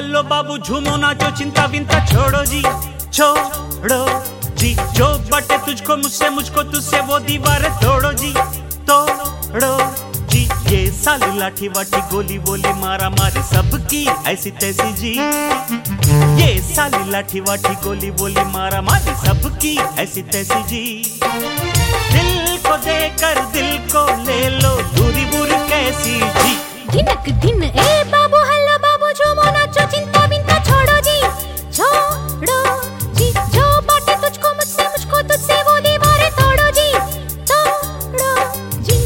Hello बाबू झूमो नाचो चिंता विंता छोड़ो जी, छोड़ो जी। जो बटे तुझको मुझसे मुझको तुझसे वो दीवारें तोड़ो जी, तोड़ो जी। ये साली लाठी वाठी गोली बोली मारा मारी सबकी ऐसी तैसी जी। ये साली लाठी वाठी गोली बोली मारा मारी सबकी ऐसी तैसी जी। दिल को देकर दिल को ले लो दूरी बुरी कैसी जी। दिनक दिन ए बाबू हल्लो बाबू झूमो नाचो चिंता विंता छोड़ो जी, छोड़ो जी। जो बाटे तुझको मुझसे मुझको तुझसे वो दीवारें तोड़ो जी, तोड़ो जी।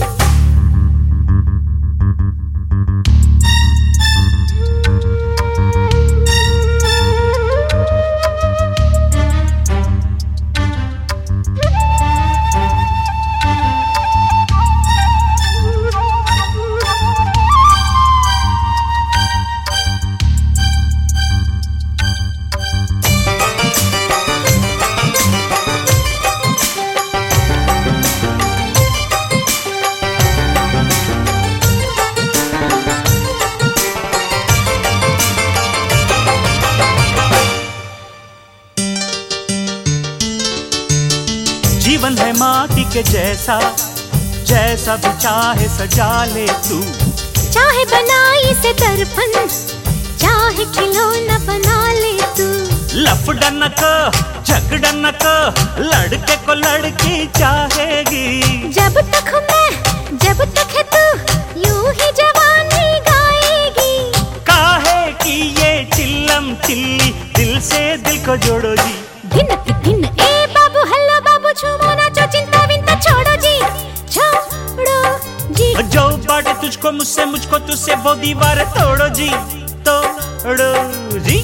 जीवन है माटी के जैसा, जैसा भी चाहे सजा ले तू। चाहे बनाई से दर्पण, चाहे खिलौना बना ले तू। लफड़नक झगड़नक लड़के को लड़की चाहेगी। जब तक मैं जब तक है तू यूं ही जवानी गाएगी। काहे की ये चिल्लम चिल्ली दिल से दिल को जोड़ो जी। दिनक दिन ए बाबू हल्लो बाबू झूमो नाचो चिंता विंता छोड़ो जी, छोड़ो जी। जो बाटे तुझको मुझसे मुझको तुझसे वो दीवार तोड़ो जी, तोड़ो जी।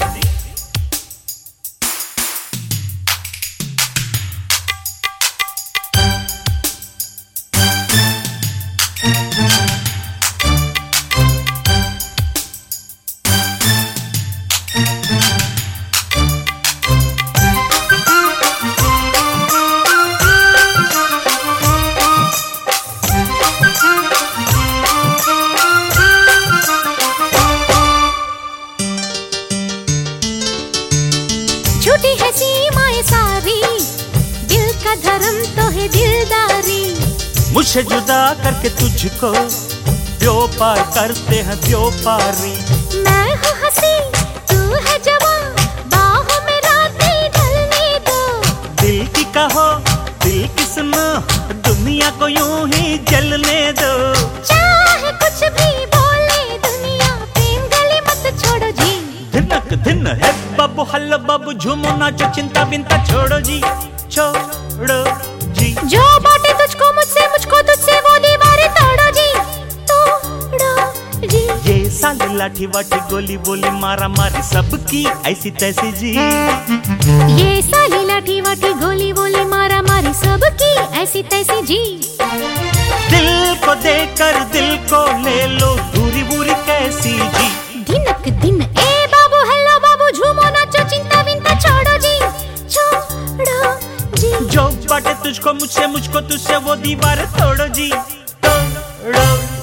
झूठी है सीमाएं सारी, दिल का धर्म तो है दिलदारी। मुझसे जुदा करके तुझको व्यापार करते हैं व्यापारी। मैं हूँ हंसी तू है जवान, बाहों में रातें ढलने दो। दिल की कहो दिल की सुनो, दुनिया को यूं ही जलने दो। चाहे कुछ भी बोले दुनिया, प्रेम गले मत छोड़ो जी। दिनक दिन है बाबू हल्लो बाबू झूमो नाचो चिंता विंता छोड़ो जी, छोड़ो जी। जो बाटे तुझको मुझसे मुझको तुझसे वो दीवारें तोड़ो जी, तोड़ो जी। ये साली लाठी वाठी गोली बोली मारा मारी सबकी ऐसी तैसी जी। ये साली लाठी वाठी गोली बोली मारा मारी सबकी ऐसी तैसी जी। दिल को देकर दिल को ले लो दूरी बुरी कैसी जी। दिनक दिन ए बाबू हल्लो बाबू झूमो नाचो चिंता विंता छोड़ो जी, छोड़ो जी। जो बाटे तुझको मुझसे मुझको तुझसे वो दीवार तोड़ो जी, तोड़ो।